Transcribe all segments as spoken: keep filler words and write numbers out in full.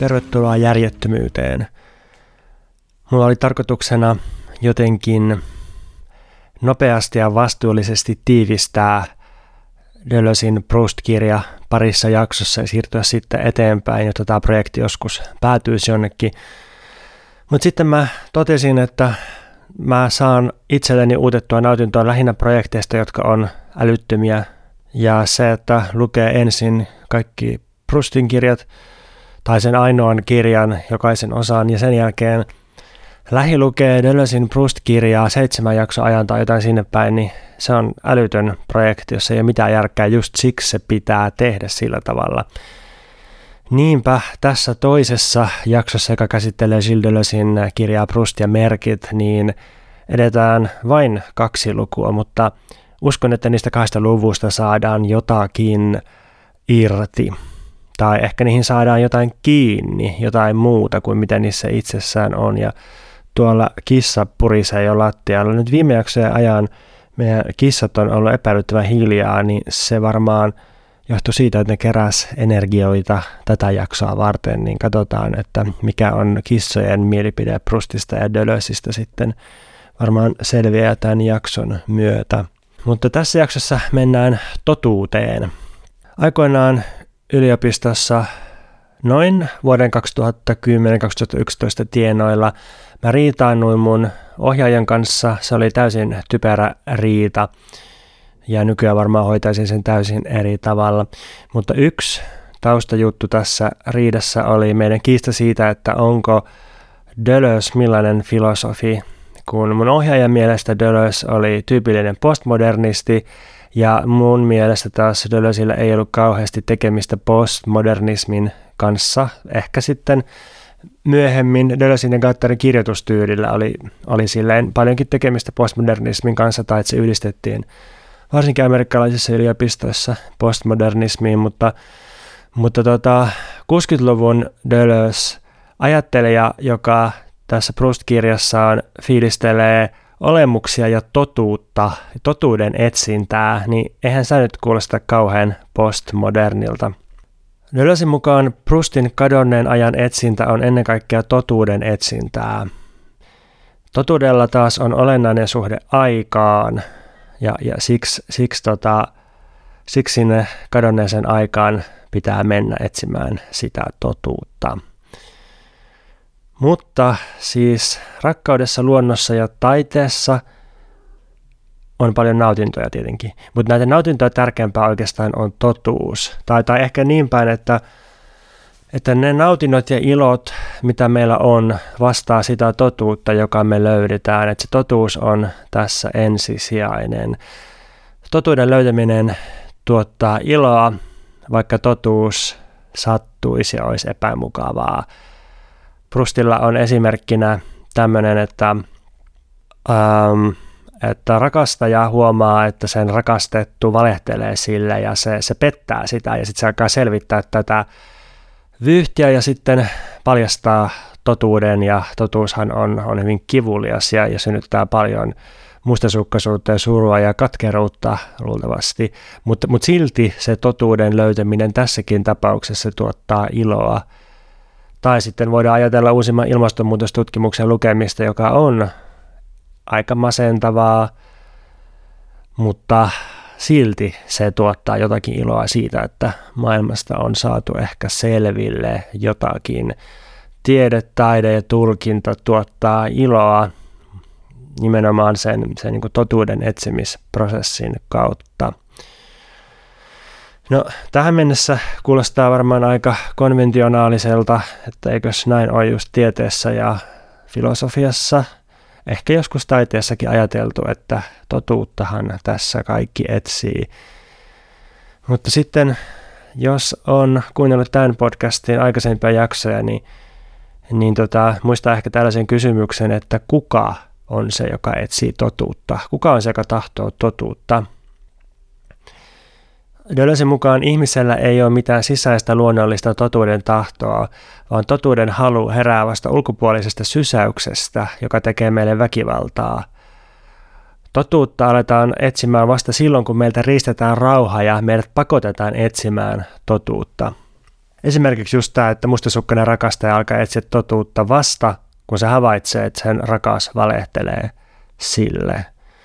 Tervetuloa järjettömyyteen. Mulla oli tarkoituksena jotenkin nopeasti ja vastuullisesti tiivistää Deleuzin Proust-kirja parissa jaksossa ja siirtyä sitten eteenpäin, jotta tämä projekti joskus päätyisi jonnekin. Mutta sitten mä totesin, että mä saan itselleni uutettua nautintoa lähinnä projekteista, jotka on älyttömiä. Ja se, että lukee ensin kaikki Proustin kirjat tai sen ainoan kirjan jokaisen osaan ja sen jälkeen lähilukee Deleuzin Proust-kirjaa seitsemän jakson ajan tai jotain sinne päin, niin se on älytön projekti, jossa ei ole mitään järkeä, just siksi se pitää tehdä sillä tavalla. Niinpä tässä toisessa jaksossa, joka käsittelee Gilles Deleuzin kirjaa Proust ja merkit, niin edetään vain kaksi lukua, mutta uskon, että niistä kahdesta luvusta saadaan jotakin irti. Tai ehkä niihin saadaan jotain kiinni, jotain muuta kuin mitä niissä itsessään on. Ja tuolla kissa purisee jo lattialla. Nyt viime jaksojen ajan meidän kissat on ollut epäilyttävän hiljaa, niin se varmaan johtui siitä, että ne keräs energioita tätä jaksoa varten. Niin katsotaan, että mikä on kissojen mielipide Proustista ja Deleuzista sitten varmaan selviää tämän jakson myötä. Mutta tässä jaksossa mennään totuuteen. Aikoinaan yliopistossa noin vuoden kaksituhattakymmenen kaksituhattayksitoista tienoilla mä riitaannuin mun ohjaajan kanssa. Se oli täysin typerä riita ja nykyään varmaan hoitaisin sen täysin eri tavalla. Mutta yksi taustajuttu tässä riidassa oli meidän kiista siitä, että onko Deleuze millainen filosofi, kun mun ohjaajan mielestä Deleuze oli tyypillinen postmodernisti ja mun mielestä taas Deleuzella ei ollut kauheasti tekemistä postmodernismin kanssa. Ehkä sitten myöhemmin Deleuzin ja Guattarin kirjoitustyylillä oli, oli silleen paljonkin tekemistä postmodernismin kanssa, tai että se yhdistettiin varsinkin amerikkalaisissa yliopistoissa postmodernismiin, mutta, mutta tota, kuusikymmentäluvun Deleuze, ajattelija, joka tässä Proust-kirjassaan fiilistelee olemuksia ja totuutta, totuuden etsintää, niin eihän sä nyt kuulosta kauhean postmodernilta. Deleuzin mukaan Proustin kadonneen ajan etsintä on ennen kaikkea totuuden etsintää. Totuudella taas on olennainen suhde aikaan, ja, ja siksi, siksi, tota, siksi sinne kadonneeseen aikaan pitää mennä etsimään sitä totuutta. Mutta siis rakkaudessa, luonnossa ja taiteessa on paljon nautintoja tietenkin. Mutta näitä nautintoja tärkeämpää oikeastaan on totuus. Tai, tai ehkä niin päin, että, että ne nautinnot ja ilot, mitä meillä on, vastaa sitä totuutta, joka me löydetään. Että se totuus on tässä ensisijainen. Totuuden löytäminen tuottaa iloa, vaikka totuus sattuisi ja olisi epämukavaa. Proustilla on esimerkkinä tämmöinen, että, ähm, että rakastaja huomaa, että sen rakastettu valehtelee sille ja se, se pettää sitä ja sitten se alkaa selvittää tätä vyyhtiä ja sitten paljastaa totuuden ja totuushan on, on hyvin kivulias ja, ja synnyttää paljon mustasukkaisuutta ja surua ja katkeruutta luultavasti, mutta mut silti se totuuden löytäminen tässäkin tapauksessa tuottaa iloa. Tai sitten voidaan ajatella uusimman ilmastonmuutostutkimuksen lukemista, joka on aika masentavaa, mutta silti se tuottaa jotakin iloa siitä, että maailmasta on saatu ehkä selville jotakin. Tiede, taide ja tulkinta tuottaa iloa nimenomaan sen, sen niin kuin totuuden etsimisprosessin kautta. No, tähän mennessä kuulostaa varmaan aika konventionaaliselta, että eikös näin ole just tieteessä ja filosofiassa, ehkä joskus taiteessakin ajateltu, että totuuttahan tässä kaikki etsii. Mutta sitten, jos on kuunnellut tämän podcastin aikaisempia jaksoja, niin, niin tota, muistaa ehkä tällaisen kysymyksen, että kuka on se, joka etsii totuutta? Kuka on se, joka tahtoo totuutta? Deleuzin mukaan ihmisellä ei ole mitään sisäistä luonnollista totuuden tahtoa, vaan totuuden halu herää vasta ulkopuolisesta sysäyksestä, joka tekee meille väkivaltaa. Totuutta aletaan etsimään vasta silloin, kun meiltä riistetään rauha ja meidät pakotetaan etsimään totuutta. Esimerkiksi just tämä, että mustasukkainen rakastaja alkaa etsiä totuutta vasta, kun se havaitsee, että sen rakas valehtelee sille.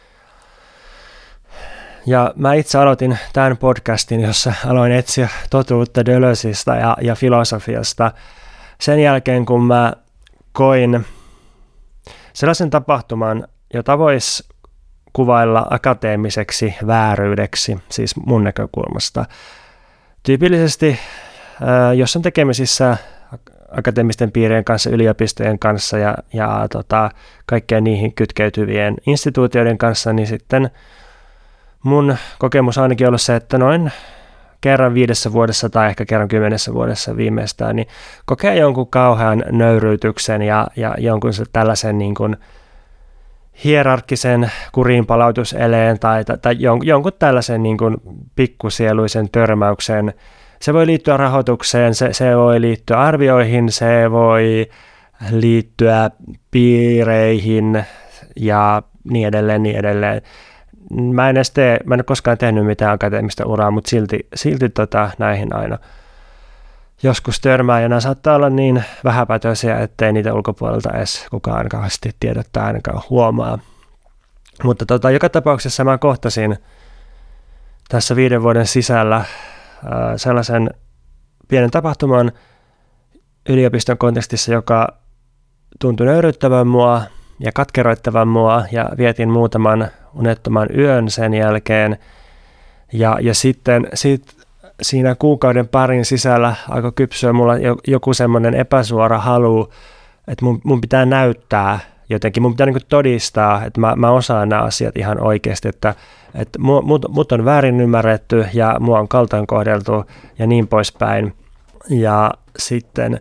Ja mä itse aloitin tämän podcastin, jossa aloin etsiä totuutta Deleuzeista ja, ja filosofiasta sen jälkeen, kun mä koin sellaisen tapahtuman, jota voisi kuvailla akateemiseksi vääryydeksi, siis mun näkökulmasta. Tyypillisesti, jos on tekemisissä akateemisten piirien kanssa, yliopistojen kanssa ja, ja tota, kaikkeen niihin kytkeytyvien instituutioiden kanssa, niin sitten mun kokemus on ainakin ollut se, että noin kerran viidessä vuodessa tai ehkä kerran kymmenessä vuodessa viimeistään, niin kokee jonkun kauhean nöyryytyksen ja, ja jonkun tällaisen niin kuin hierarkkisen kuriinpalautuseleen tai, tai, tai jonkun tällaisen niin kuin pikkusieluisen törmäyksen. Se voi liittyä rahoitukseen, se, se voi liittyä arvioihin, se voi liittyä piireihin ja niin edelleen, niin edelleen. Mä en, edes tee, mä en ole koskaan tehnyt mitään akateemista uraa, mutta silti, silti tota, näihin aina joskus törmää, ja nämä saattaa olla niin vähäpätöisiä, ettei niitä ulkopuolelta edes kukaan kauheasti tiedä tai ainakaan huomaa. Mutta tota, joka tapauksessa mä kohtasin tässä viiden vuoden sisällä ää, sellaisen pienen tapahtuman yliopiston kontekstissa, joka tuntui nöyryttävän mua ja katkeroittavan mua, ja vietin muutaman unettoman yön sen jälkeen, ja, ja sitten sit siinä kuukauden parin sisällä alkoi kypsyä mulla joku semmoinen epäsuora halu, että mun, mun pitää näyttää jotenkin, mun pitää niin kuin todistaa, että mä, mä osaan nämä asiat ihan oikeasti, että, että mut, mut on väärin ymmärretty ja mua on kaltoin kohdeltu ja niin poispäin. Ja sitten,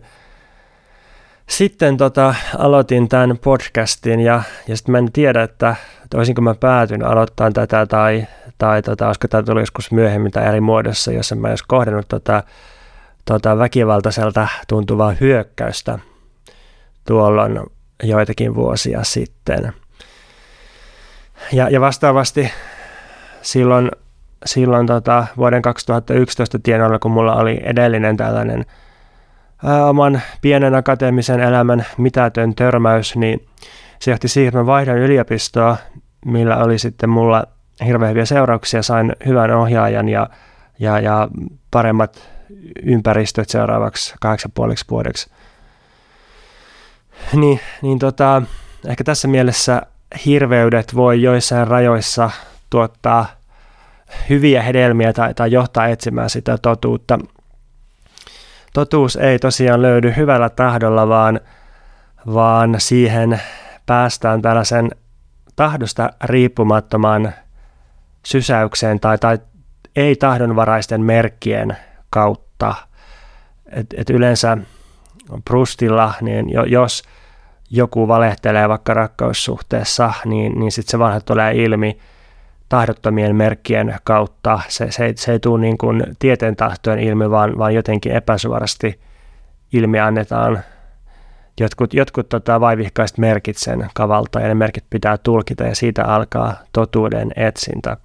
sitten tota, aloitin tämän podcastin ja, ja sitten mä en tiedä, että, että olisinko mä päätynyt aloittamaan tätä tai tai tota, olisiko tämä tullut joskus myöhemmin tai eri muodossa, jos en mä olisi kohdannut tota, tota väkivaltaiselta tuntuvaa hyökkäystä tuolloin joitakin vuosia sitten. Ja, ja vastaavasti silloin, silloin tota, vuoden kaksituhattayksitoista tienoilla, kun mulla oli edellinen tällainen ää, oman pienen akateemisen elämän mitätön törmäys, niin se johti siihen, että mä vaihdan yliopistoa, millä oli sitten mulla hirveän hyviä seurauksia, sain hyvän ohjaajan ja, ja, ja paremmat ympäristöt seuraavaksi kahdeksan puoliksi vuodeksi. Niin, niin tota, ehkä tässä mielessä hirveydet voi joissain rajoissa tuottaa hyviä hedelmiä tai, tai johtaa etsimään sitä totuutta. Totuus ei tosiaan löydy hyvällä tahdolla, vaan, vaan siihen päästään tällaisen tahdosta riippumattoman sysäykseen tai, tai ei-tahdonvaraisten merkkien kautta. Et, et yleensä Proustilla, niin jos joku valehtelee vaikka rakkaussuhteessa, niin, niin sitten se vanha tulee ilmi tahdottomien merkkien kautta. Se, se, se ei tule niin kuin tieten tahtojen ilmi, vaan, vaan jotenkin epäsuorasti ilmi annetaan jotkut, jotkut tota, vaivihkaiset merkit sen kavalta, ja ne merkit pitää tulkita, ja siitä alkaa totuuden etsintä.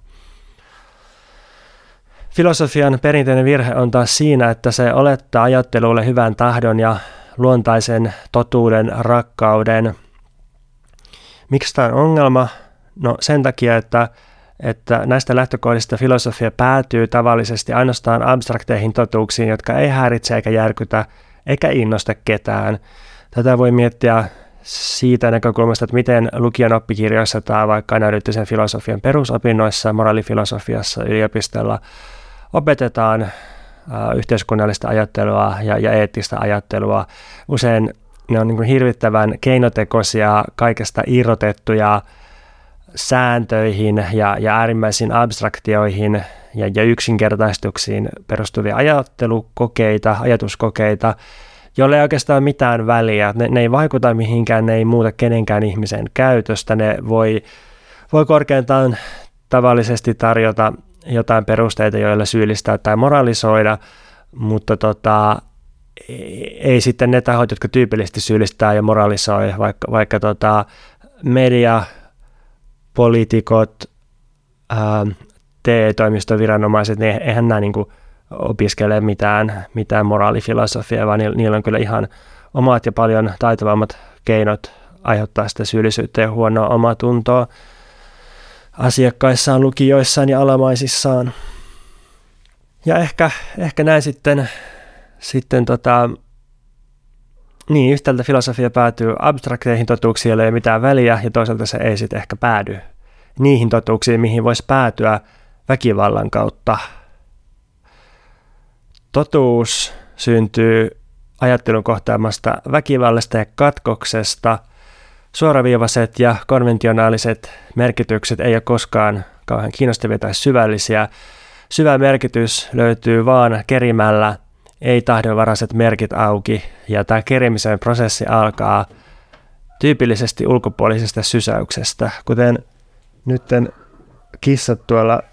Filosofian perinteinen virhe on taas siinä, että se olettaa ajattelulle hyvän tahdon ja luontaisen totuuden, rakkauden. Miksi tämä on ongelma? No sen takia, että, että näistä lähtökohdista filosofia päätyy tavallisesti ainoastaan abstrakteihin totuuksiin, jotka ei häiritse eikä järkytä eikä innosta ketään. Tätä voi miettiä siitä näkökulmasta, että miten lukion oppikirjoissa tai vaikka analyyttisen filosofian perusopinnoissa, moraalifilosofiassa yliopistolla opetetaan äh, yhteiskunnallista ajattelua ja, ja eettistä ajattelua. Usein ne on niin kuin hirvittävän keinotekoisia, kaikesta irrotettuja sääntöihin ja, ja äärimmäisiin abstraktioihin ja, ja yksinkertaistuksiin perustuvia ajattelukokeita, ajatuskokeita, jolle ei oikeastaan mitään väliä. Ne, ne ei vaikuta mihinkään, ne ei muuta kenenkään ihmisen käytöstä. Ne voi, voi korkeintaan tavallisesti tarjota jotain perusteita, joilla syyllistää tai moralisoida, mutta tota, ei, ei sitten ne tahot, jotka tyypillisesti syyllistää ja moralisoi, vaikka, vaikka tota, media, poliitikot, ää, T E-toimistoviranomaiset, niin eihän nämä niin kuin opiskele mitään, mitään moraalifilosofiaa, vaan niillä on kyllä ihan omat ja paljon taitavammat keinot aiheuttaa sitä syyllisyyttä ja huonoa omatuntoa asiakkaissaan, lukijoissaan ja alamaisissaan. Ja ehkä, ehkä näin sitten, sitten tota, niin yhtäältä filosofia päätyy abstrakteihin totuuksiin, joilla ei ole mitään väliä, ja toisaalta se ei sitten ehkä päädy niihin totuuksiin, mihin voisi päätyä väkivallan kautta. Totuus syntyy ajattelun kohtaamasta väkivallasta ja katkoksesta. Suoraviivaiset ja konventionaaliset merkitykset ei ole koskaan kauhean kiinnostavia tai syvällisiä. Syvä merkitys löytyy vaan kerimällä ei-tahdonvaraiset merkit auki, ja tämä kerimisen prosessi alkaa tyypillisesti ulkopuolisesta sysäyksestä, kuten nytten kissat tuolla,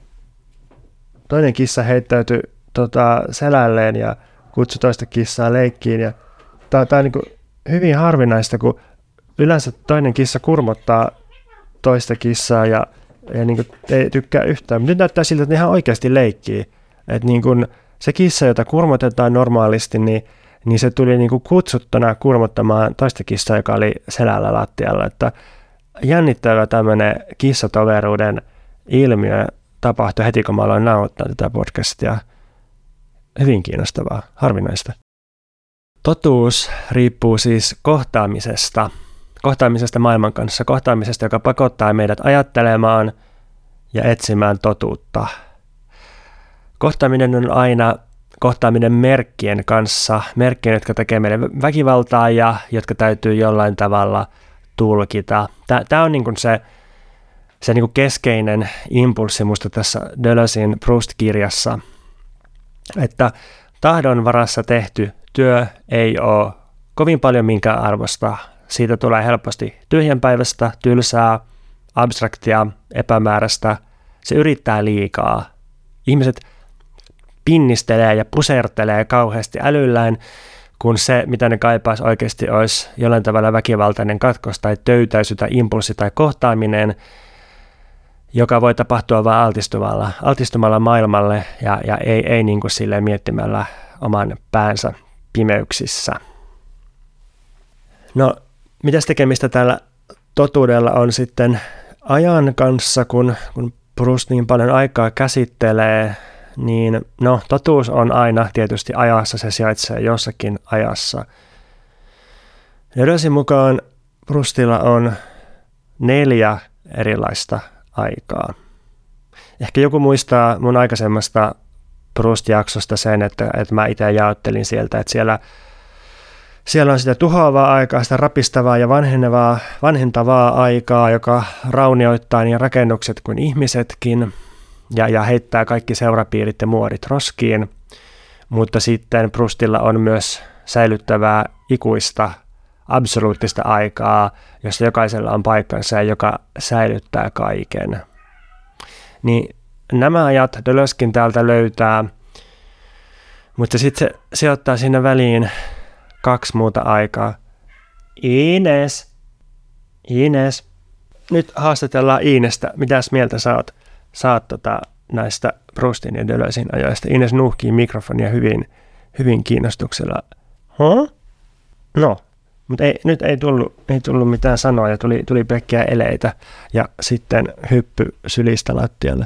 toinen kissa heittäytyi tota, selälleen ja kutsui toista kissaa leikkiin, ja tämä on niin kuin hyvin harvinaista, kun yleensä toinen kissa kurmottaa toista kissaa ja, ja niin kuin ei tykkää yhtään, mutta nyt näyttää siltä, että ne ihan oikeasti leikkii, että niin kuin se kissa, jota kurmotetaan normaalisti, niin, niin se tuli niin kuin kutsuttuna kurmottamaan toista kissaa, joka oli selällä lattialla. Että jännittävä tämmöinen kissatoveruuden ilmiö tapahtui heti, kun mä aloin nauhoittaa tätä podcastia. Hyvin kiinnostavaa, harvinaista. Totuus riippuu siis kohtaamisesta, kohtaamisesta maailman kanssa, kohtaamisesta, joka pakottaa meidät ajattelemaan ja etsimään totuutta. Kohtaaminen on aina kohtaaminen merkkien kanssa, merkkien, jotka tekee meille väkivaltaa ja jotka täytyy jollain tavalla tulkita. Tämä on niin kuin se, se niin kuin keskeinen impulssi musta tässä Deleuzen Proust-kirjassa, että tahdon varassa tehty työ ei ole kovin paljon minkään arvosta. Siitä tulee helposti tyhjänpäiväistä, tylsää, abstraktia, epämääräistä. Se yrittää liikaa. Ihmiset pinnistelee ja pusertelee kauheasti älyllään, kun se, mitä ne kaipaisi oikeasti, olisi jollain tavalla väkivaltainen katkos tai töytäisy tai impulssi tai kohtaaminen, joka voi tapahtua vain altistumalla, altistumalla maailmalle ja, ja ei, ei niin kuin silleen miettimällä oman päänsä pimeyksissä. No, mitäs tekemistä tällä totuudella on sitten ajan kanssa, kun, kun Proust niin paljon aikaa käsittelee, niin no, totuus on aina tietysti ajassa, se sijaitsee jossakin ajassa. Deleuzen mukaan Proustilla on neljä erilaista aikaa. Ehkä joku muistaa mun aikaisemmasta Proust-jaksosta sen, että, että mä itse jaottelin sieltä, että siellä, siellä on sitä tuhoavaa aikaa, sitä rapistavaa ja vanhenevaa, vanhentavaa aikaa, joka raunioittaa niin rakennukset kuin ihmisetkin, Ja, ja heittää kaikki seurapiirit ja muodit roskiin, mutta sitten Proustilla on myös säilyttävää ikuista, absoluuttista aikaa, jossa jokaisella on paikkansa ja joka säilyttää kaiken. Niin nämä ajat Deleuzekin täältä löytää, mutta sitten se sijoittaa sinne väliin kaksi muuta aikaa. Ines, Ines, nyt haastatellaan Inestä, mitäs mieltä sä oot? Saat tota, näistä Proustin ja Deleuzen ajoista. Ines nuhkii mikrofonia hyvin, hyvin kiinnostuksella. Huh? No, mutta ei, nyt ei tullut, ei tullut mitään sanoja, tuli, tuli pelkkiä eleitä ja sitten hyppy sylistä lattialle.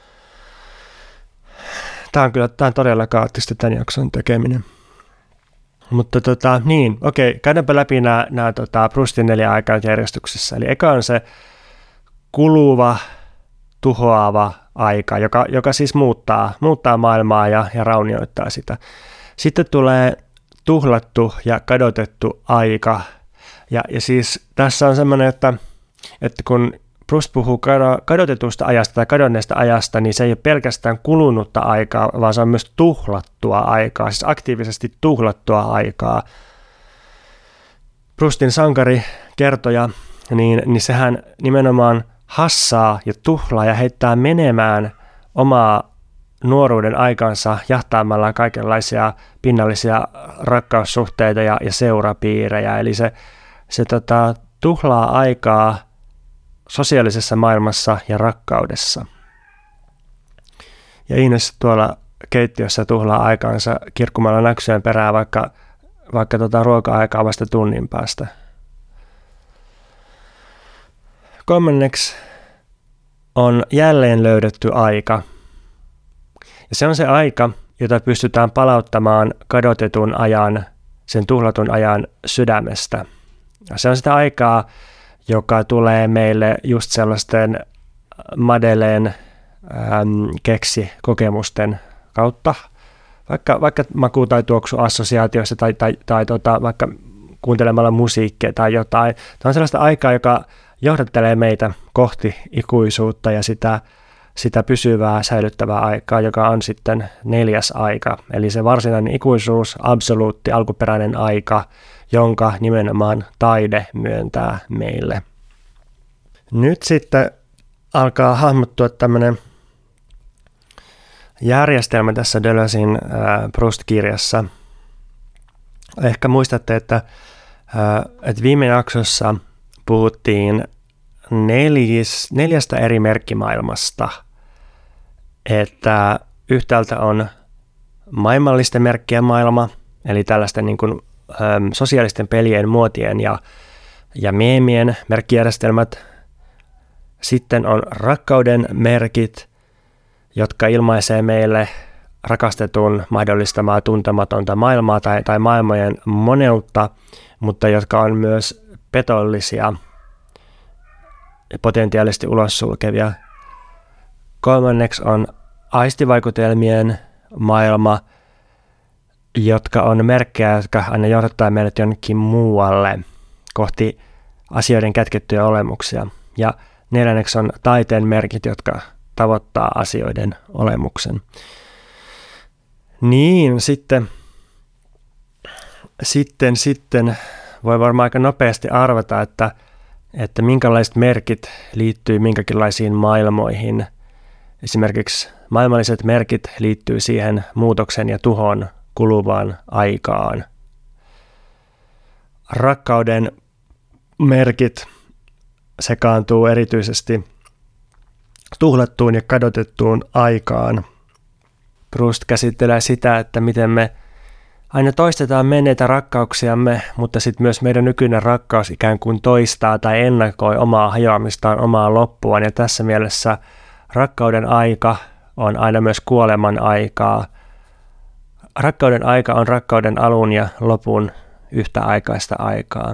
Tämä on kyllä tämä on todella kaoottista tämän jakson tekeminen. Mutta tota, niin, okei, käydäänpä läpi nämä, nämä tota, Proustin neljä aikaa järjestyksessä. Eli eka on se kuluva, tuhoava aika, joka, joka siis muuttaa, muuttaa maailmaa ja, ja raunioittaa sitä. Sitten tulee tuhlattu ja kadotettu aika. Ja, ja siis tässä on semmoinen, että, että kun Proust puhuu kadotetusta ajasta tai kadonneesta ajasta, niin se ei ole pelkästään kulunutta aikaa, vaan se on myös tuhlattua aikaa, siis aktiivisesti tuhlattua aikaa. Proustin sankari kertoja, niin, niin sehän nimenomaan hassaa ja tuhlaa ja heittää menemään omaa nuoruuden aikansa jahtaamalla kaikenlaisia pinnallisia rakkaussuhteita ja, ja seurapiirejä. Eli se, se tota, tuhlaa aikaa sosiaalisessa maailmassa ja rakkaudessa. Ja Ines tuolla keittiössä tuhlaa aikaansa kirkkumalla näksyjen perään, vaikka, vaikka tota ruoka-aikaa vasta tunnin päästä. Kolmanneksi on jälleen löydetty aika. Ja se on se aika, jota pystytään palauttamaan kadotetun ajan, sen tuhlatun ajan sydämestä. Se on sitä aikaa, joka tulee meille just sellaisten Madeleine ähm, keksi-kokemusten kautta, vaikka, vaikka maku- tai tuoksuassosiaatioissa tai, tai, tai tota, vaikka kuuntelemalla musiikkia tai jotain. Tämä on sellaista aikaa, joka johdattelee meitä kohti ikuisuutta ja sitä, sitä pysyvää säilyttävää aikaa, joka on sitten neljäs aika. Eli se varsinainen ikuisuus, absoluutti, alkuperäinen aika, jonka nimenomaan taide myöntää meille. Nyt sitten alkaa hahmottua tämmöinen järjestelmä tässä Deleuzen äh, Proust-kirjassa. Ehkä muistatte, että, äh, että viime jaksossa puhuttiin neljäs, neljästä eri merkkimaailmasta. Että yhtäältä on maailmallisten merkkien maailma, eli tällaisten niin kuin, ähm, sosiaalisten pelien, muotien ja, ja meemien merkkijärjestelmät. Sitten on rakkauden merkit, jotka ilmaisee meille rakastetun mahdollistamaa tuntematonta maailmaa tai, tai maailmojen moneutta, mutta jotka on myös petollisia ja potentiaalisesti ulos sulkevia. Kolmanneksi on aistivaikutelmien maailma, jotka on merkkejä, jotka aina johdattaa meidät jonnekin muualle kohti asioiden kätkettyjä olemuksia. Ja neljänneksi on taiteen merkit, jotka tavoittaa asioiden olemuksen. Niin, sitten, sitten, sitten voi varmaan aika nopeasti arvata, että, että minkälaiset merkit liittyy minkäkinlaisiin maailmoihin. Esimerkiksi maailmalliset merkit liittyy siihen muutoksen ja tuhon kuluvaan aikaan. Rakkauden merkit sekaantuu erityisesti tuhlattuun ja kadotettuun aikaan. Proust käsittelee sitä, että miten me aina toistetaan menneitä rakkauksiamme, mutta sitten myös meidän nykyinen rakkaus ikään kuin toistaa tai ennakoi omaa hajoamistaan, omaa loppuaan. Ja tässä mielessä rakkauden aika on aina myös kuoleman aikaa. Rakkauden aika on rakkauden alun ja lopun yhtäaikaista aikaa.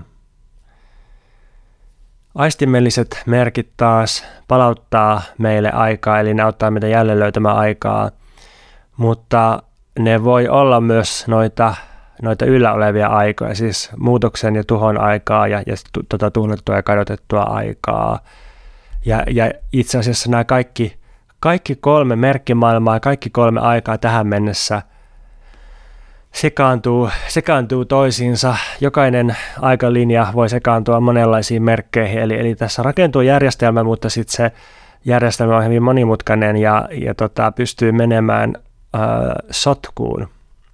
Aistimelliset merkit taas palauttaa meille aikaa, eli ne auttaa meitä jälleen löytämään aikaa, mutta ne voi olla myös noita, noita yllä olevia aikoja, siis muutoksen ja tuhon aikaa ja, ja tuota tuhlettua ja kadotettua aikaa. Ja, ja itse asiassa nämä kaikki, kaikki kolme merkkimaailmaa ja kaikki kolme aikaa tähän mennessä sekaantuu, sekaantuu toisiinsa. Jokainen aikalinja voi sekaantua monenlaisiin merkkeihin, eli, eli tässä rakentuu järjestelmä, mutta sitten se järjestelmä on hyvin monimutkainen ja, ja tota, pystyy menemään äh, sotkuun.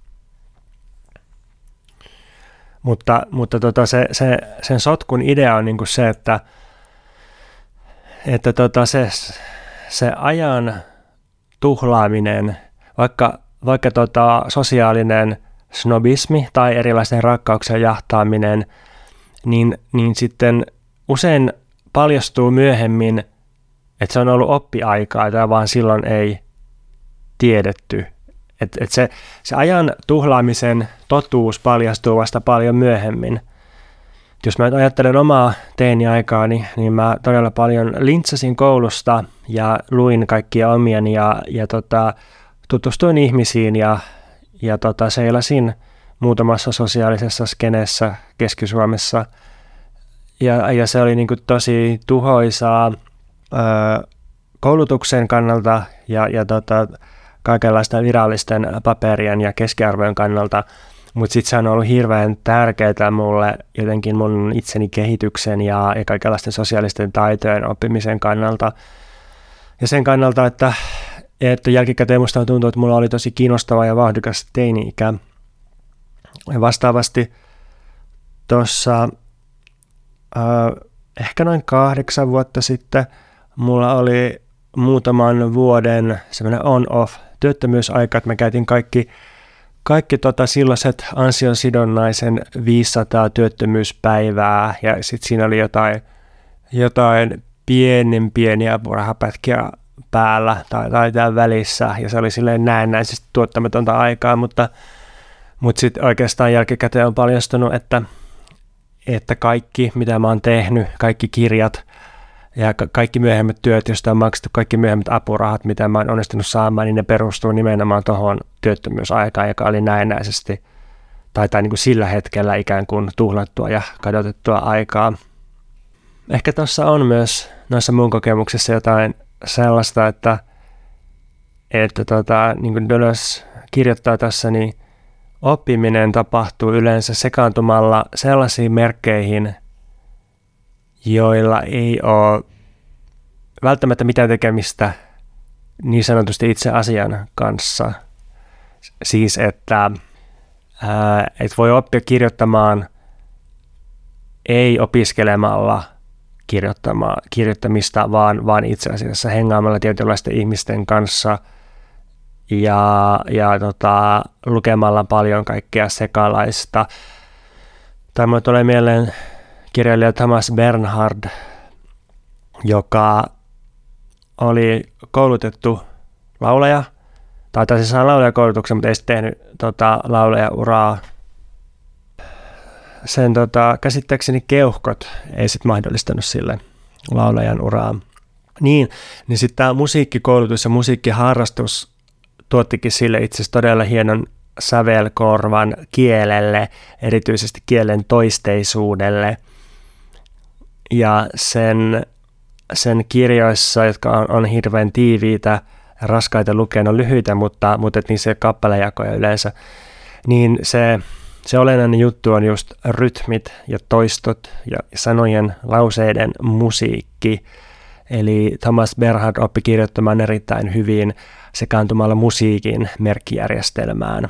Mutta, mutta tota, se, se, sen sotkun idea on niinku se, että, että tota, se, se ajan tuhlaaminen, vaikka, vaikka tota, sosiaalinen snobismi tai erilaisten rakkauksien jahtaaminen, niin, niin sitten usein paljastuu myöhemmin, että se on ollut oppiaikaa tai vaan silloin ei tiedetty. Että et se, se ajan tuhlaamisen totuus paljastuu vasta paljon myöhemmin. Jos mä ajattelen omaa teini-aikaa, niin, niin mä todella paljon lintsasin koulusta ja luin kaikkia omiani ja, ja tota, tutustuin ihmisiin ja, ja tota, seilasin muutamassa sosiaalisessa skeneessä Keski-Suomessa. Ja, ja se oli niin kuin tosi tuhoisaa ö, koulutuksen kannalta ja, ja tota, kaikenlaista virallisten paperien ja keskiarvojen kannalta. Mutta sitten se on ollut hirveän tärkeää mulle jotenkin mun itseni kehityksen ja, ja kaikenlaisten sosiaalisten taitojen oppimisen kannalta. Ja sen kannalta, että, että jälkikäteen musta tuntuu, että mulla oli tosi kiinnostava ja vauhdikas teini-ikä. Ja vastaavasti tuossa äh, ehkä noin kahdeksan vuotta sitten mulla oli muutaman vuoden semmoinen on-off työttömyysaika, että mä käytin kaikki, kaikki tota silloiset ansiosidonnaisen viisisataa työttömyyspäivää ja sitten siinä oli jotain, jotain pienen pieniä apurahapätkiä päällä tai, tai tämän välissä ja se oli silleen näennäisesti tuottamatonta aikaa, mutta, mutta sitten oikeastaan jälkikäteen on paljastunut, että, että kaikki mitä mä oon tehnyt, kaikki kirjat ja ka- kaikki myöhemmät työt, joista on maksettu, kaikki myöhemmät apurahat, mitä mä oon onnistunut saamaan, niin ne perustuu nimenomaan tuohon työttömyysaikaan, joka oli näennäisesti tai, tai niin kuin sillä hetkellä ikään kuin tuhlattua ja kadotettua aikaa. Ehkä tuossa on myös noissa mun kokemuksissa jotain sellaista, että, että tota, niin kuin Deleuze kirjoittaa tässä, niin oppiminen tapahtuu yleensä sekaantumalla sellaisiin merkkeihin, joilla ei ole välttämättä mitään tekemistä niin sanotusti itse asian kanssa. Siis, että ää, et voi oppia kirjoittamaan ei opiskelemalla kirjoittamista, vaan, vaan itse asiassa hengaamalla tietynlaisten ihmisten kanssa ja, ja tota, lukemalla paljon kaikkea sekalaista. Tai minulle tulee mieleen kirjailija Thomas Bernhard, joka oli koulutettu laulaja, tai taisi saada laulajakoulutuksen, mutta ei sitten tehnyt tota, laulajauraa. Sen tota, käsittääkseni keuhkot ei sitten mahdollistanut sille laulajan uraa. Niin, niin sitten tämä musiikkikoulutus ja musiikkiharrastus tuottikin sille itse asiassa todella hienon sävelkorvan kielelle, erityisesti kielen toisteisuudelle. Ja sen, sen kirjoissa, jotka on, on hirveän tiiviitä, raskaita lukea, on lyhyitä, mutta, mutta et niissä kappalejakoja yleensä, niin se, se olennainen juttu on just rytmit ja toistot ja sanojen lauseiden musiikki. Eli Thomas Bernhard oppi kirjoittamaan erittäin hyvin sekaantumalla musiikin merkkijärjestelmään.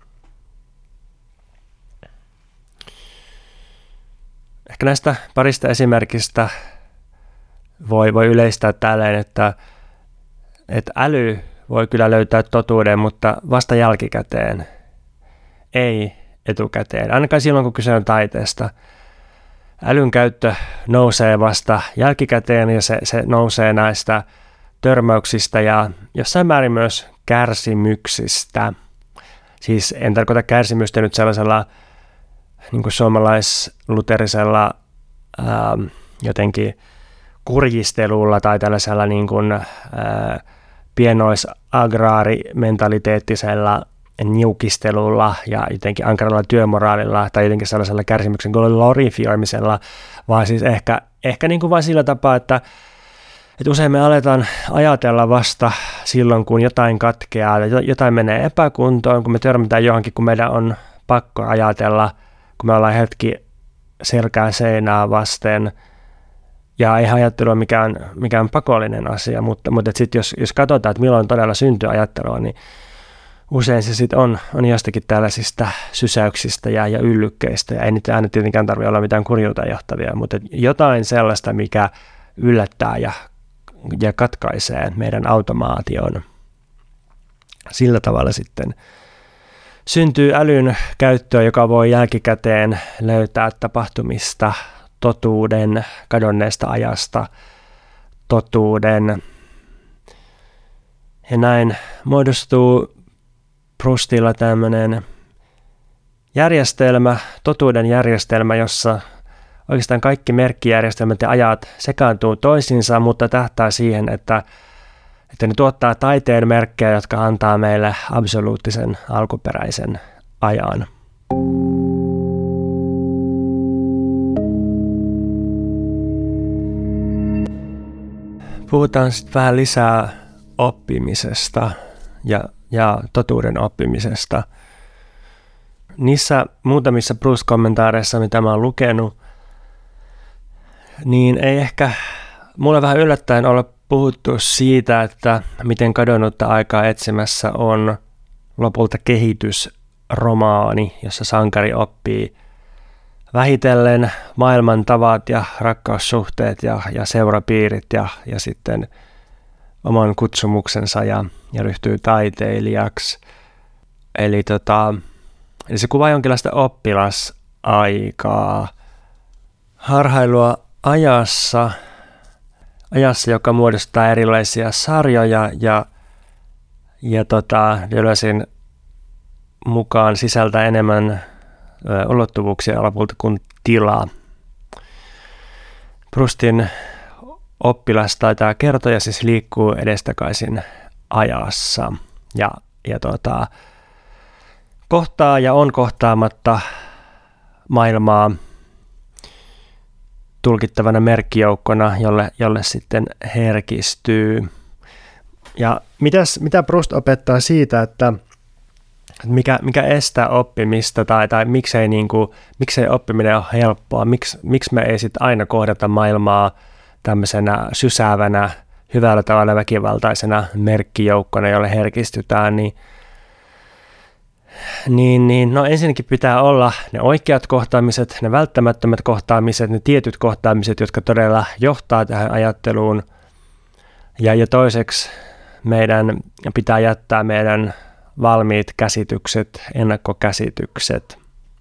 Ehkä näistä parista esimerkistä voi, voi yleistää tälleen, että, että äly voi kyllä löytää totuuden, mutta vasta jälkikäteen, ei etukäteen. Ainakaan silloin, kun kyse on taiteesta. Älyn käyttö nousee vasta jälkikäteen ja se, se nousee näistä törmäyksistä ja jossain määrin myös kärsimyksistä. Siis en tarkoita kärsimystä nyt sellaisella niin kuin suomalais-luterisella ää, jotenkin kurjistelulla tai tällaisella niin kuin, ää, pienois-agraarimentaliteettisella niukistelulla ja jotenkin ankaralla työmoraalilla tai jotenkin sellaisella kärsimyksen glorifioimisella, vaan siis ehkä, ehkä niin kuin vain sillä tapaa, että, että usein me aletaan ajatella vasta silloin, kun jotain katkeaa ja jotain menee epäkuntoon, kun me törmätään johonkin, kun meidän on pakko ajatella, kun me ollaan hetki selkää seinää vasten, ja ei ajattelu ole mikään, mikään pakollinen asia, mutta, mutta sitten jos, jos katsotaan, että milloin todella syntyy ajattelua, niin usein se sitten on, on jostakin tällaisista sysäyksistä ja, ja yllykkeistä, ja ei niitä aina tietenkään tarvitse olla mitään kurjuuteen johtavia, mutta jotain sellaista, mikä yllättää ja, ja katkaisee meidän automaation. Sillä tavalla sitten syntyy älyn käyttöä, joka voi jälkikäteen löytää tapahtumista, totuuden kadonneesta ajasta, totuuden. Ja näin muodostuu Proustilla tämmöinen järjestelmä, totuuden järjestelmä, jossa oikeastaan kaikki merkkijärjestelmät ja ajat sekaantuu toisiinsa, mutta tähtää siihen, että, että ne tuottaa taiteen merkkejä, jotka antaa meille absoluuttisen alkuperäisen ajan. Puhutaan sitten vähän lisää oppimisesta ja, ja totuuden oppimisesta. Niissä muutamissa Proust-kommentaareissa, mitä mä oon lukenut, niin ei ehkä mulle vähän yllättäen ole puhuttu siitä, että miten kadonnutta aikaa etsimässä on lopulta kehitysromaani, jossa sankari oppii vähitellen maailman tavat ja rakkaussuhteet ja, ja seurapiirit ja, ja sitten oman kutsumuksensa ja, ja ryhtyy taiteilijaksi. Eli, tota, eli se kuvaa jonkinlaista oppilasaikaa, harhailua ajassa, ajassa, joka muodostaa erilaisia sarjoja ja, ja tota, Deleuzen mukaan sisältää enemmän ö, ulottuvuuksia lopulta kuin tilaa. Proustin oppilas tai tämä kertoja siis liikkuu edestakaisin ajassa ja, ja tota, kohtaa ja on kohtaamatta maailmaa tulkittavana merkkijoukkona, jolle, jolle sitten herkistyy. Ja mitäs, mitä Proust opettaa siitä, että mikä, mikä estää oppimista tai, tai miksei, niin kuin, miksei oppiminen ole helppoa, Miks, miksi me ei sitten aina kohdata maailmaa tämmöisenä sysäävänä, hyvällä tavalla väkivaltaisena merkkijoukkona, jolle herkistytään, niin Niin, niin, no ensinnäkin pitää olla ne oikeat kohtaamiset, ne välttämättömät kohtaamiset, ne tietyt kohtaamiset, jotka todella johtaa tähän ajatteluun. Ja, ja toiseksi meidän pitää jättää meidän valmiit käsitykset, ennakkokäsitykset.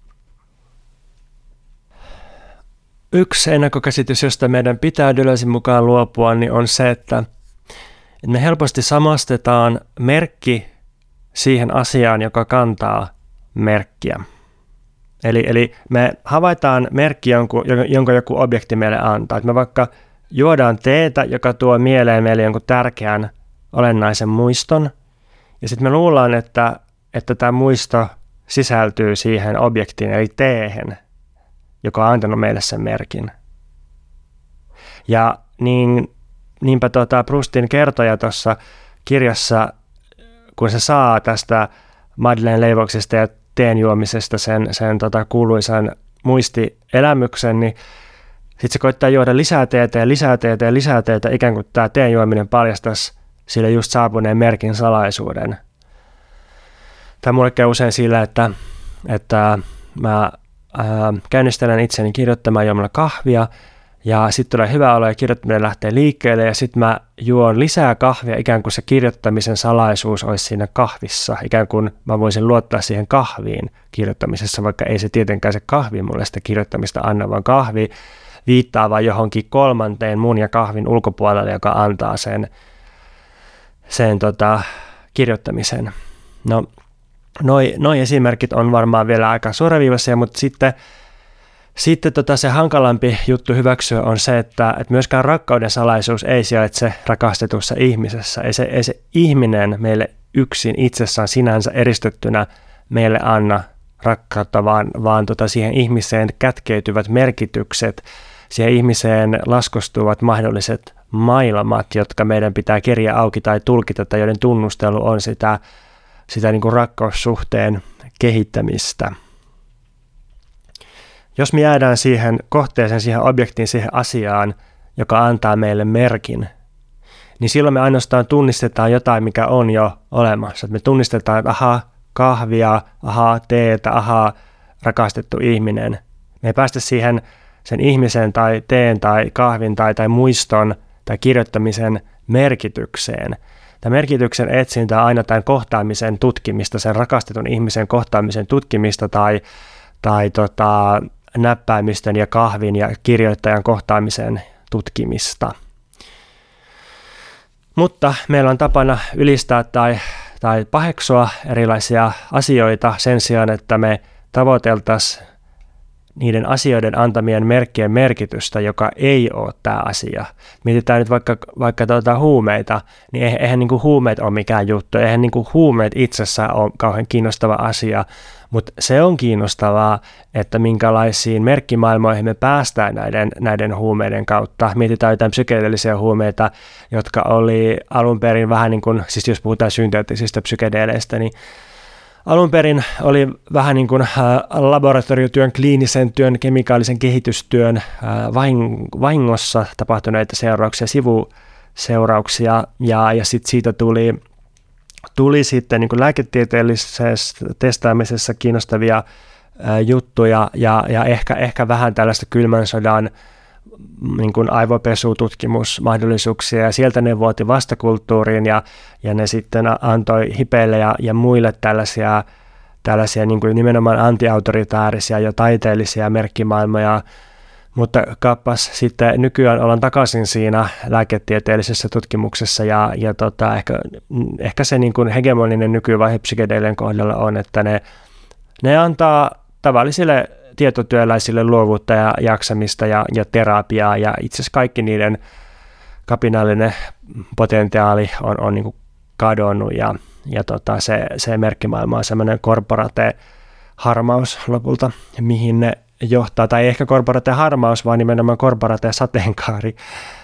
Yksi ennakkokäsitys, josta meidän pitää Deleuzen mukaan luopua, niin on se, että me helposti samastetaan merkki siihen asiaan, joka kantaa merkkiä. Eli, eli me havaitaan merkki, jonka, jonka joku objekti meille antaa. Et me vaikka juodaan teetä, joka tuo mieleen meille jonkun tärkeän olennaisen muiston, ja sitten me luullaan, että, että tämä muisto sisältyy siihen objektiin, eli teehen, joka on antanut meille sen merkin. Ja niin, niinpä tuota, Proustin kertoja tuossa kirjassa, kun se saa tästä Madeleine leivoksesta ja teen juomisesta sen, sen tota kuuluisan muistielämyksen, niin sitten se koittaa juoda lisää teetä ja lisää teetä ja lisää teetä, ikään kuin tämä teen juominen paljastaisi sille just saapuneen merkin salaisuuden. Tämä mulle käy usein sillä, että, että mä ää, käynnistelen itseni kirjoittamaan juomalla kahvia, ja sitten tulee hyvä olo ja kirjoittaminen lähtee liikkeelle ja sitten mä juon lisää kahvia ikään kuin se kirjoittamisen salaisuus olisi siinä kahvissa. Ikään kuin mä voisin luottaa siihen kahviin kirjoittamisessa, vaikka ei se tietenkään se kahvi mulle sitä kirjoittamista anna, vaan kahvi viittaa vaan johonkin kolmanteen mun ja kahvin ulkopuolelle, joka antaa sen, sen tota, kirjoittamisen. No, noi, noi esimerkit on varmaan vielä aika suoraviivaisia, mutta sitten Sitten tota se hankalampi juttu hyväksyä on se, että, että myöskään rakkauden salaisuus ei sijaitse rakastetussa ihmisessä. Ei se, ei se ihminen meille yksin itsessään sinänsä eristettynä meille anna rakkautta, vaan, vaan tota siihen ihmiseen kätkeytyvät merkitykset, siihen ihmiseen laskostuvat mahdolliset maailmat, jotka meidän pitää kirja auki tai tulkita, tai joiden tunnustelu on sitä, sitä niin kuin rakkaussuhteen kehittämistä. Jos me jäädään siihen kohteeseen, siihen objektiin, siihen asiaan, joka antaa meille merkin, niin silloin me ainoastaan tunnistetaan jotain, mikä on jo olemassa. Me tunnistetaan, että ahaa, kahvia, ahaa, teetä, ahaa, rakastettu ihminen. Me ei päästä siihen sen ihmisen tai teen tai kahvin tai, tai muiston tai kirjoittamisen merkitykseen. Tämä merkityksen etsintä on aina tämän kohtaamisen tutkimista, sen rakastetun ihmisen kohtaamisen tutkimista tai, tai tota, näppäimisten ja kahvin ja kirjoittajan kohtaamisen tutkimista. Mutta meillä on tapana ylistää tai, tai paheksua erilaisia asioita sen sijaan, että me tavoiteltaisiin niiden asioiden antamien merkkien merkitystä, joka ei ole tämä asia. Mietitään nyt vaikka, vaikka tuota huumeita, niin eihän, eihän niin kuin huumeet ole mikään juttu, eihän niin kuin huumeet itsessään ole kauhean kiinnostava asia, mutta se on kiinnostavaa, että minkälaisiin merkkimaailmoihin me päästään näiden, näiden huumeiden kautta. Mietitään jotain psykedeellisiä huumeita, jotka oli alun perin vähän niin kuin, siis jos puhutaan synteettisistä psykedeeleistä, niin alun perin oli vähän niin kuin laboratoriotyön, kliinisen työn, kemikaalisen kehitystyön vahingossa tapahtuneita seurauksia, sivuseurauksia, ja, ja sitten siitä tuli, tuli sitten niin kuin lääketieteellisessä testaamisessa kiinnostavia juttuja, ja, ja ehkä, ehkä vähän tällaista kylmän sodan niin kuin aivopesututkimusmahdollisuuksia ja sieltä ne vuoti vastakulttuuriin ja, ja ne sitten antoi hipeille ja, ja muille tällaisia, tällaisia niin kuin nimenomaan antiautoritäärisiä ja taiteellisia merkkimaailmoja, mutta kappas sitten nykyään ollaan takaisin siinä lääketieteellisessä tutkimuksessa ja, ja tota, ehkä, ehkä se niin kuin hegemoninen nykyvaihe psykedeelien kohdalla on, että ne, ne antaa tavallisille tietotyöläisille luovuutta ja jaksamista ja, ja terapiaa ja itse asiassa kaikki niiden kapinallinen potentiaali on, on niin kuin kadonnut ja, ja tota, se, se merkkimaailma on semmoinen korporate harmaus lopulta, mihin ne johtaa, tai ehkä korporate harmaus, vaan nimenomaan korporate sateenkaari.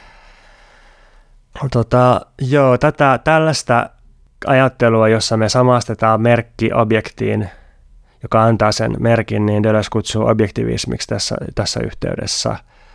Tota, joo, tätä, tällaista ajattelua, jossa me samastetaan merkki objektiin, joka antaa sen merkin, niin Deleuze kutsuu objektivismiksi tässä, tässä yhteydessä.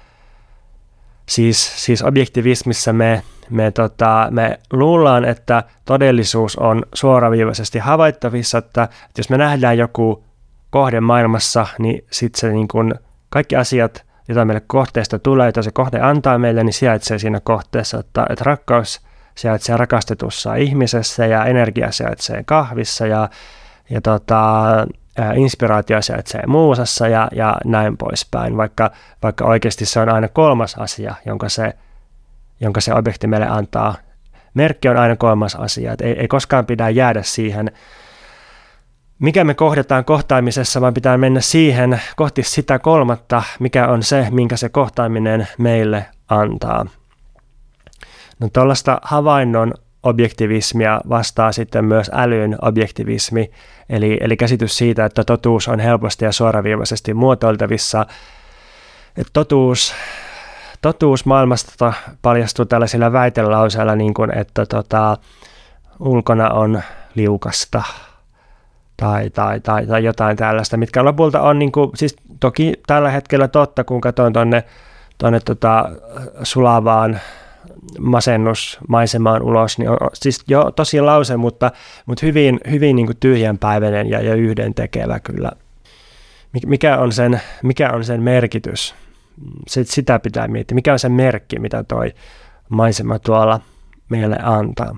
Siis, siis objektivismissa me, me, tota, me luullaan, että todellisuus on suoraviivaisesti havaittavissa, että, että jos me nähdään joku kohde maailmassa, niin sitten se niin kun kaikki asiat, joita meille kohteesta tulee, joita se kohde antaa meille, niin sijaitsee siinä kohteessa, että, että rakkaus sijaitsee rakastetussa ihmisessä ja energia sijaitsee kahvissa ja, ja tota, inspiraatio sijaitsee muusassa ja, ja näin poispäin, vaikka, vaikka oikeasti se on aina kolmas asia, jonka se, jonka se objekti meille antaa. Merkki on aina kolmas asia, että ei, ei koskaan pidä jäädä siihen, mikä me kohdataan kohtaamisessa, vaan pitää mennä siihen kohti sitä kolmatta, mikä on se, minkä se kohtaaminen meille antaa. No tuollaista havainnon objektivismia vastaa sitten myös älyn objektivismi, eli, eli käsitys siitä, että totuus on helposti ja suoraviivaisesti muotoiltavissa. Et totuus, totuus maailmasta paljastuu tällaisilla väitelauseilla, niin kuin, että tota, ulkona on liukasta. Tai, tai, tai, tai jotain tällaista, mitkä lopulta on niin kuin, siis toki tällä hetkellä totta, kun katson tuonne tonne tota, sulavaan masennusmaisemaan ulos, niin on siis jo tosi lause, mutta, mutta hyvin, hyvin niin kuin tyhjänpäiväinen ja, ja yhdentekevä kyllä. Mikä on sen, mikä on sen merkitys? Sitä pitää miettiä. Mikä on se merkki, mitä toi maisema tuolla meille antaa?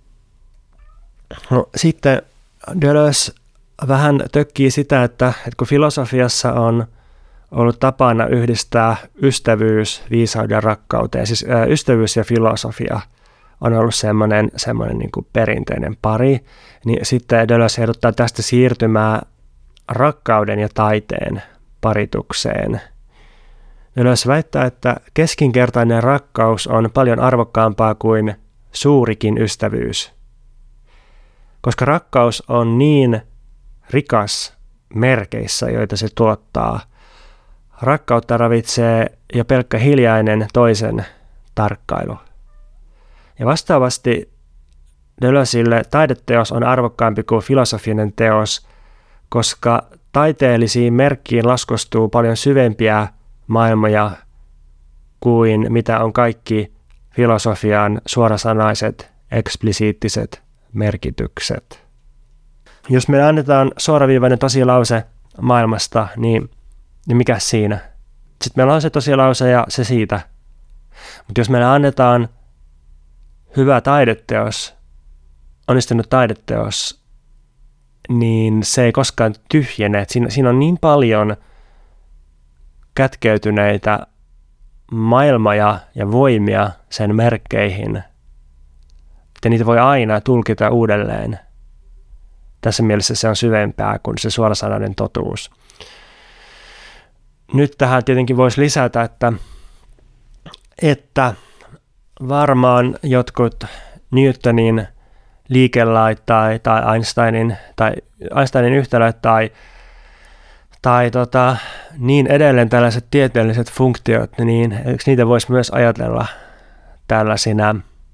No, sitten Deleuze vähän tökkii sitä, että, että kun filosofiassa on ollut tapana yhdistää ystävyys, viisauden ja rakkauteen, siis ä, ystävyys ja filosofia on ollut semmoinen, semmoinen niin kuin perinteinen pari, niin sitten Deleuze ehdottaa tästä siirtymää rakkauden ja taiteen paritukseen. Deleuze väittää, että keskinkertainen rakkaus on paljon arvokkaampaa kuin suurikin ystävyys. Koska rakkaus on niin rikas merkeissä, joita se tuottaa. Rakkautta ravitsee jo pelkkä hiljainen toisen tarkkailu. Ja vastaavasti Deleuzelle taideteos on arvokkaampi kuin filosofinen teos, koska taiteellisiin merkkiin laskostuu paljon syvempiä maailmoja kuin mitä on kaikki filosofian suorasanaiset, eksplisiittiset merkitykset. Jos me annetaan suoraviivainen tosilause maailmasta, niin, niin mikä siinä? Sitten meillä on se tosilause ja se siitä. Mutta jos meille annetaan hyvä taideteos, onnistunut taideteos, niin se ei koskaan tyhjene. Siinä, siinä on niin paljon kätkeytyneitä maailmoja ja voimia sen merkkeihin, että niitä voi aina tulkita uudelleen. Tässä mielessä se on syvempää kuin se suorasanainen totuus. Nyt tähän tietenkin voisi lisätä, että, että varmaan jotkut Newtonin liikelait tai, tai Einsteinin, tai Einsteinin yhtälöt tai, tai tota, niin edelleen tällaiset tieteelliset funktiot, niin niitä voisi myös ajatella tällaisina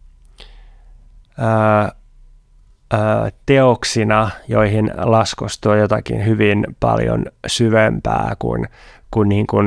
ää, ää, teoksina, joihin laskostuu jotakin hyvin paljon syvempää kuin, kuin, niin kuin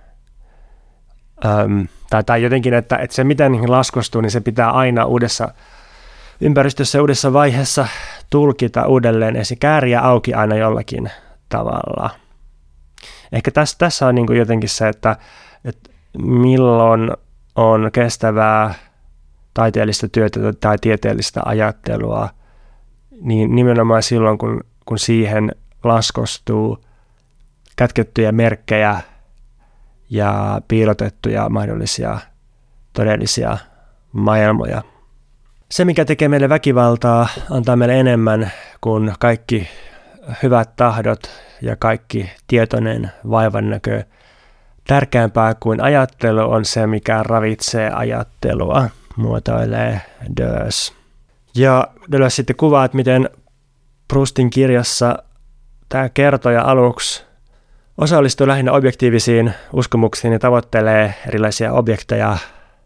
äm, tai, tai jotenkin, että, että se miten niihin laskostuu, niin se pitää aina uudessa ympäristössä uudessa vaiheessa tulkita uudelleen, ja se kääriä auki aina jollakin tavalla. Ehkä tässä, tässä on niin kuin jotenkin se, että, että milloin on kestävää taiteellista työtä tai tieteellistä ajattelua, niin nimenomaan silloin, kun, kun siihen laskostuu kätkettyjä merkkejä ja piilotettuja mahdollisia todellisia maailmoja. Se, mikä tekee meille väkivaltaa, antaa meille enemmän kuin kaikki hyvät tahdot ja kaikki tietoinen vaivannäkö. Tärkeämpää kuin ajattelu on se, mikä ravitsee ajattelua, muotoilee Deleuze. Ja Deleuze sitten kuvaa, että miten Proustin kirjassa tämä kertoja aluksi osallistuu lähinnä objektiivisiin uskomuksiin ja tavoittelee erilaisia objekteja,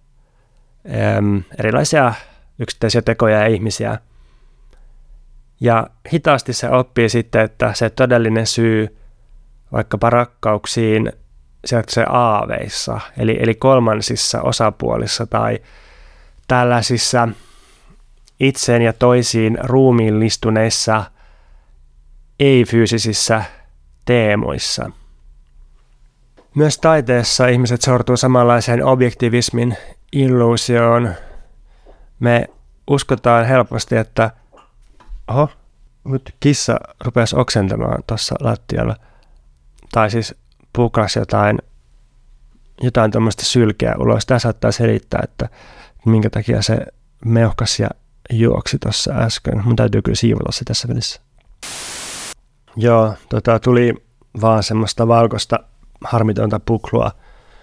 erilaisia yksittäisiä tekoja ja ihmisiä. Ja hitaasti se oppii sitten, että se todellinen syy vaikkapa rakkauksiin se aaveissa, eli, eli kolmansissa osapuolissa tai tällaisissa itseen ja toisiin ruumiillistuneissa ei-fyysisissä teemoissa. Myös taiteessa ihmiset sortuu samanlaiseen objektivismin illuusioon. Me uskotaan helposti, että oho, nyt kissa rupesi oksentamaan tuossa lattialla. Tai siis puklasi jotain, jotain tuommoista sylkeä ulos. Tämä saattaa selittää, että minkä takia se meuhkasi ja juoksi tuossa äsken. Mun täytyy kyllä siivota se tässä välissä. Joo, tota, tuli vaan semmoista valkoista harmitonta puklua.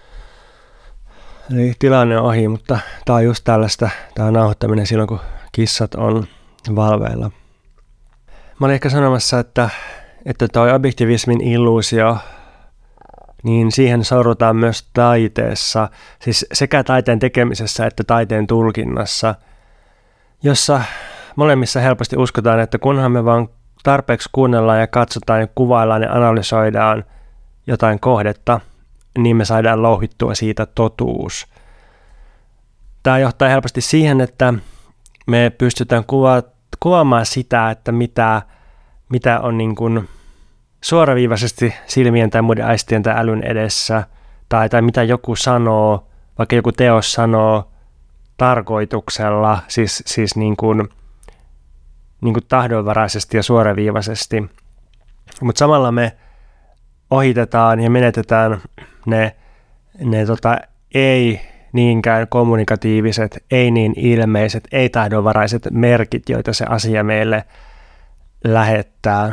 Eli tilanne on ohi, mutta tää on just tällaista, tää on nauhoittaminen silloin, kun kissat on valveilla. Mä olin ehkä sanomassa, että, että toi objektivismin illuusio, niin siihen sorrutaan myös taiteessa, siis sekä taiteen tekemisessä että taiteen tulkinnassa, jossa molemmissa helposti uskotaan, että kunhan me vaan tarpeeksi kuunnellaan ja katsotaan ja kuvaillaan ja analysoidaan jotain kohdetta, niin me saadaan louhittua siitä totuus. Tämä johtaa helposti siihen, että me pystytään kuva- kuvaamaan sitä, että mitä, mitä on niin kuin suoraviivaisesti silmien tai muiden aistien tai älyn edessä, tai, tai mitä joku sanoo, vaikka joku teos sanoo tarkoituksella, siis, siis niin kuin, niin kuin tahdonvaraisesti ja suoraviivaisesti. Mutta samalla me ohitetaan ja menetetään ne, ne tota, ei niinkään kommunikatiiviset, ei niin ilmeiset, ei tahdonvaraiset merkit, joita se asia meille lähettää.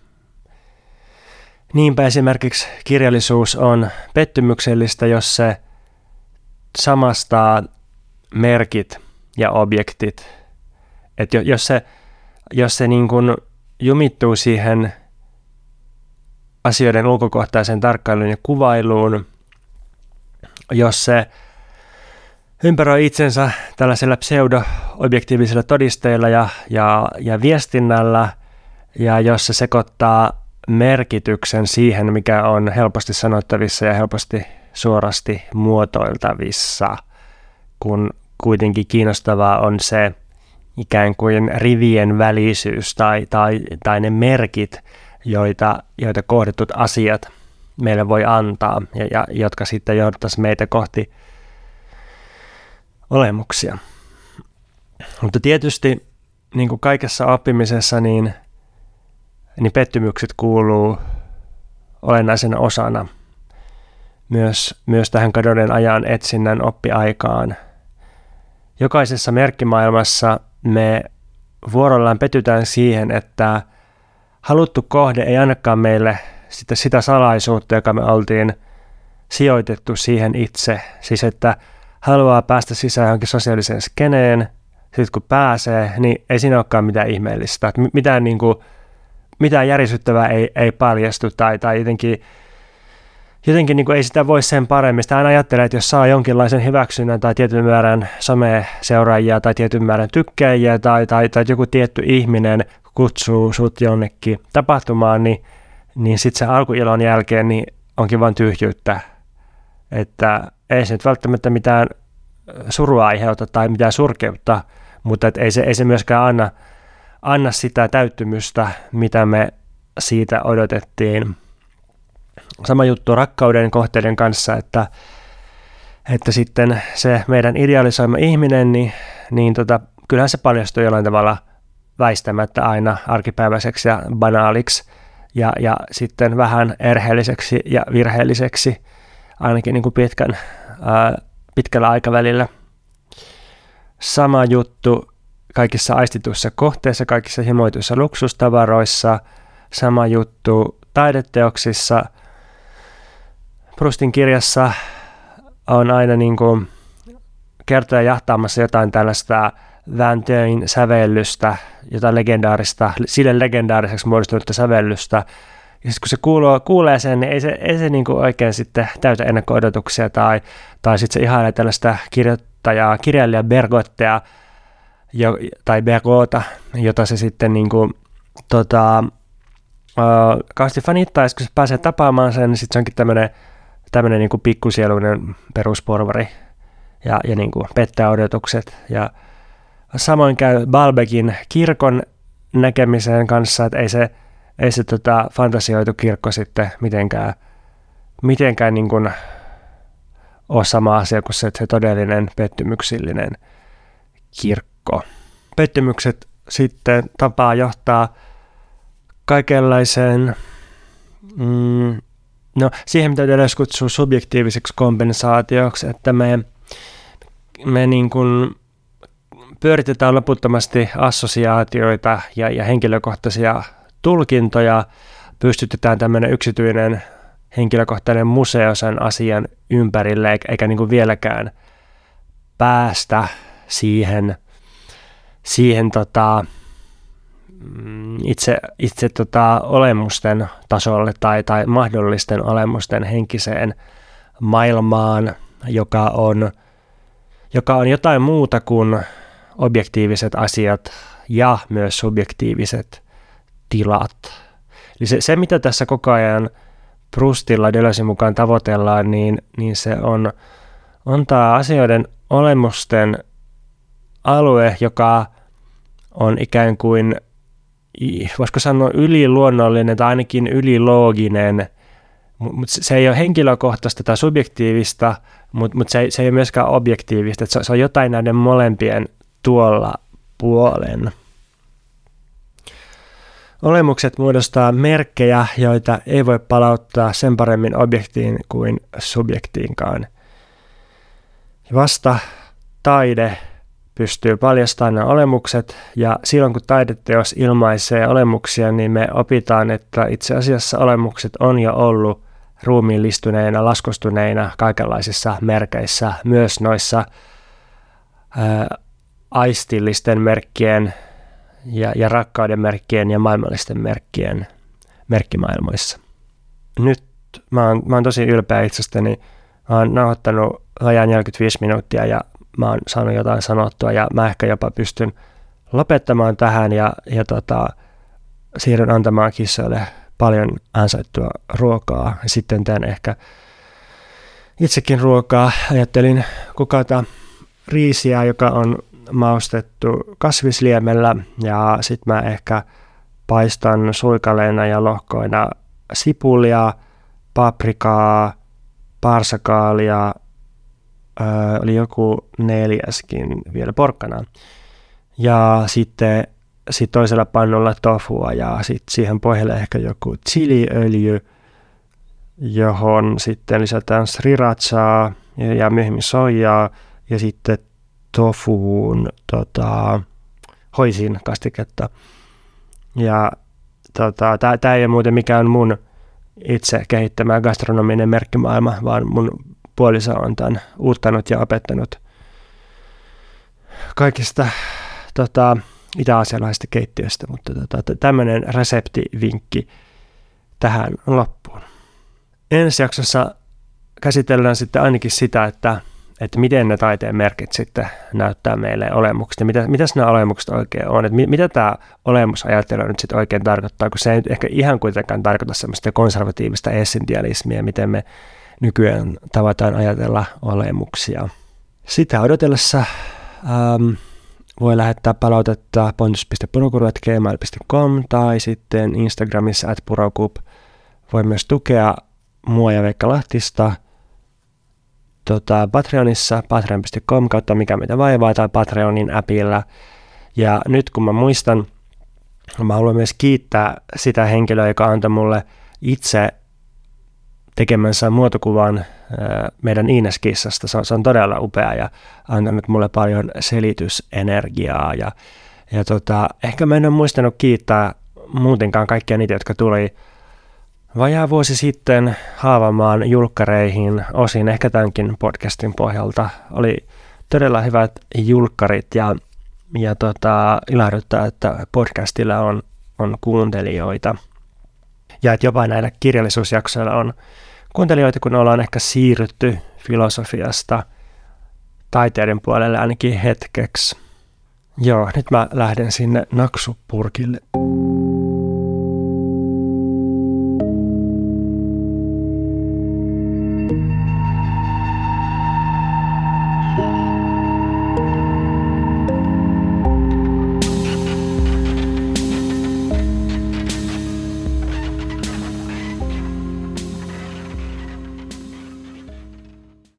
Niinpä esimerkiksi kirjallisuus on pettymyksellistä, jos se samastaa merkit ja objektit. Et jos se, jos se niin kuin jumittuu siihen asioiden ulkokohtaiseen tarkkailuun ja kuvailuun, jos se ympäröi itsensä tällaisella pseudo-objektiivisilla todisteilla ja, ja, ja viestinnällä, ja jos se sekoittaa merkityksen siihen, mikä on helposti sanottavissa ja helposti suorasti muotoiltavissa, kun kuitenkin kiinnostavaa on se ikään kuin rivien välisyys tai, tai, tai ne merkit, joita, joita kohdetut asiat meille voi antaa ja, ja jotka sitten johdattaisiin meitä kohti olemuksia. Mutta tietysti niin kuin kaikessa oppimisessa, niin, niin pettymykset kuuluu olennaisena osana myös, myös tähän kadonneen ajan etsinnän oppiaikaan. Jokaisessa merkkimaailmassa me vuorollaan petytään siihen, että haluttu kohde ei annakaan meille sitä, sitä salaisuutta, joka me oltiin sijoitettu siihen itse. Siis että haluaa päästä sisään johonkin sosiaaliseen skeneen, sitten kun pääsee, niin ei siinä olekaan mitään ihmeellistä. Että mitään, niin kuin, mitään järisyttävää ei, ei paljastu tai, tai jotenkin, jotenkin niin kuin ei sitä voi sen paremmin. Sitä aina ajattelee, että jos saa jonkinlaisen hyväksynnän tai tietyn määrän some-seuraajia tai tietyn määrän tykkäjiä tai, tai, tai joku tietty ihminen kutsuu sut jonnekin tapahtumaan, niin, niin sitten se alkuilon jälkeen niin onkin vain tyhjyyttä. Että ei se nyt välttämättä mitään surua aiheuta tai mitään surkeutta, mutta et ei, se, ei se myöskään anna, anna sitä täyttymystä, mitä me siitä odotettiin. Sama juttu rakkauden kohteiden kanssa, että, että sitten se meidän idealisoima ihminen, niin, niin tota, kyllähän se paljastuu jollain tavalla väistämättä aina arkipäiväiseksi ja banaaliksi ja, ja sitten vähän erheelliseksi ja virheelliseksi ainakin niin kuin pitkän, ää, pitkällä aikavälillä. Sama juttu kaikissa aistituissa kohteissa, kaikissa himoituissa luksustavaroissa, sama juttu taideteoksissa. Proustin kirjassa on aina niin kuin kertoja jahtaamassa jotain tällaista Vinteuilin sävellystä, jotain legendaarista, sille legendaariseksi muodostunutta sävellystä. Ja sitten kun se kuuluu, kuulee sen, niin ei se, ei se niin kuin oikein sitten täytä ennakko-odotuksia tai, tai sitten se ihailee tällaista kirjoittajaa, kirjailija Bergottea jo, tai Bergota, jota se sitten niin kuin, tota, uh, kauheasti fanittaa, kun se pääsee tapaamaan sen, niin sitten se onkin tämmöinen tämmöinen niin kuin pikkusieluinen perusporvari ja, ja niin kuin pettää odotukset. Ja samoin käy Balbecin kirkon näkemisen kanssa, että ei se, ei se tota, fantasioitu kirkko sitten mitenkään, mitenkään niin kuin ole sama asia kuin se, se todellinen pettymyksillinen kirkko. Pettymykset sitten tapaa johtaa kaikenlaiseen mm, no, siihen, mitä yleensä kutsuu subjektiiviseksi kompensaatioksi, että me, me niin kuin pyöritetään loputtomasti assosiaatioita ja, ja henkilökohtaisia tulkintoja, pystytetään tämmöinen yksityinen henkilökohtainen museo sen asian ympärille, eikä, eikä niin kuin vieläkään päästä siihen, siihen tota, itse, itse tota olemusten tasolle tai, tai mahdollisten olemusten henkiseen maailmaan, joka on, joka on jotain muuta kuin objektiiviset asiat ja myös subjektiiviset tilat. Eli se, se mitä tässä koko ajan Proustilla Deleuzen mukaan tavoitellaan, niin, niin se on, on tämä asioiden olemusten alue, joka on ikään kuin, voisiko sanoa yliluonnollinen tai ainakin ylilooginen, mutta se ei ole henkilökohtaista tai subjektiivista, mutta mut se, se ei ole myöskään objektiivista, se, se on jotain näiden molempien tuolla puolen. Olemukset muodostaa merkkejä, joita ei voi palauttaa sen paremmin objektiin kuin subjektiinkaan. Vasta taide pystyy paljastamaan nämä olemukset, ja silloin kun taideteos ilmaisee olemuksia, niin me opitaan, että itse asiassa olemukset on jo ollut ruumiillistuneina, laskostuneina kaikenlaisissa merkeissä, myös noissa ää, aistillisten merkkien ja, ja rakkauden merkkien ja maailmallisten merkkien merkkimaailmoissa. Nyt mä oon, mä oon tosi ylpeä itsestäni. Mä oon nauhoittanut vajaan neljäkymmentäviisi minuuttia ja mä oon saanut jotain sanottua ja mä ehkä jopa pystyn lopettamaan tähän ja, ja tota, siirryn antamaan kissoille paljon ansaittua ruokaa. Ja sitten teen ehkä itsekin ruokaa. Ajattelin kukata riisiä, joka on maustettu kasvisliemellä ja sitten mä ehkä paistan suikaleina ja lohkoina sipulia, paprikaa, parsakaalia, öö, oli joku neljäskin vielä porkkanaa. Ja sitten sit toisella pannulla tofua ja sitten siihen pohjalle ehkä joku chiliöljy, johon sitten lisätään srirachaa ja, ja myöhemmin soijaa ja sitten tofuun tota, hoisin kastiketta. Ja tota, tämä ei ole muuten mikään mun itse kehittämä gastronominen merkkimaailma, vaan mun puoliso on tämän uuttanut ja opettanut kaikista tota, itä-asialaisista keittiöistä, mutta tota, tämmöinen reseptivinkki tähän loppuun. Ensi jaksossa käsitellään sitten ainakin sitä, että, että miten ne taiteen merkit sitten näyttää meille olemuksista. Mitä, mitäs nämä olemukset oikein on? Että mitä tämä olemusajattelu nyt sitten oikein tarkoittaa, kun se ei nyt ehkä ihan kuitenkaan tarkoita semmoista konservatiivista essentialismia, miten me nykyään tavataan ajatella olemuksia. Sitä odotellessa ähm, voi lähettää palautetta pontus piste purokuru ät gmail piste com tai sitten Instagramissa at purokup. Voi myös tukea mua ja Veikka Lahtista tota, Patreonissa, patreon piste com kautta mikä mitä vaivaa tai Patreonin appilla. Ja nyt kun mä muistan, mä haluan myös kiittää sitä henkilöä, joka antoi mulle itse tekemänsä muotokuvan meidän Iines-kissasta. Se on, se on todella upea ja antanut mulle paljon selitysenergiaa. Ja, ja tota, ehkä mä en ole muistanut kiittää muutenkaan kaikkia niitä, jotka tuli vajaa vuosi sitten Haavamaan julkkareihin osin, ehkä tämänkin podcastin pohjalta. Oli todella hyvät julkkarit ja, ja tota, ilahduttaa, että podcastilla on, on kuuntelijoita. Ja että jopa näillä kirjallisuusjaksoilla on kuuntelijoita, kun ollaan ehkä siirrytty filosofiasta taiteiden puolelle ainakin hetkeksi. Joo, nyt mä lähden sinne naksupurkille.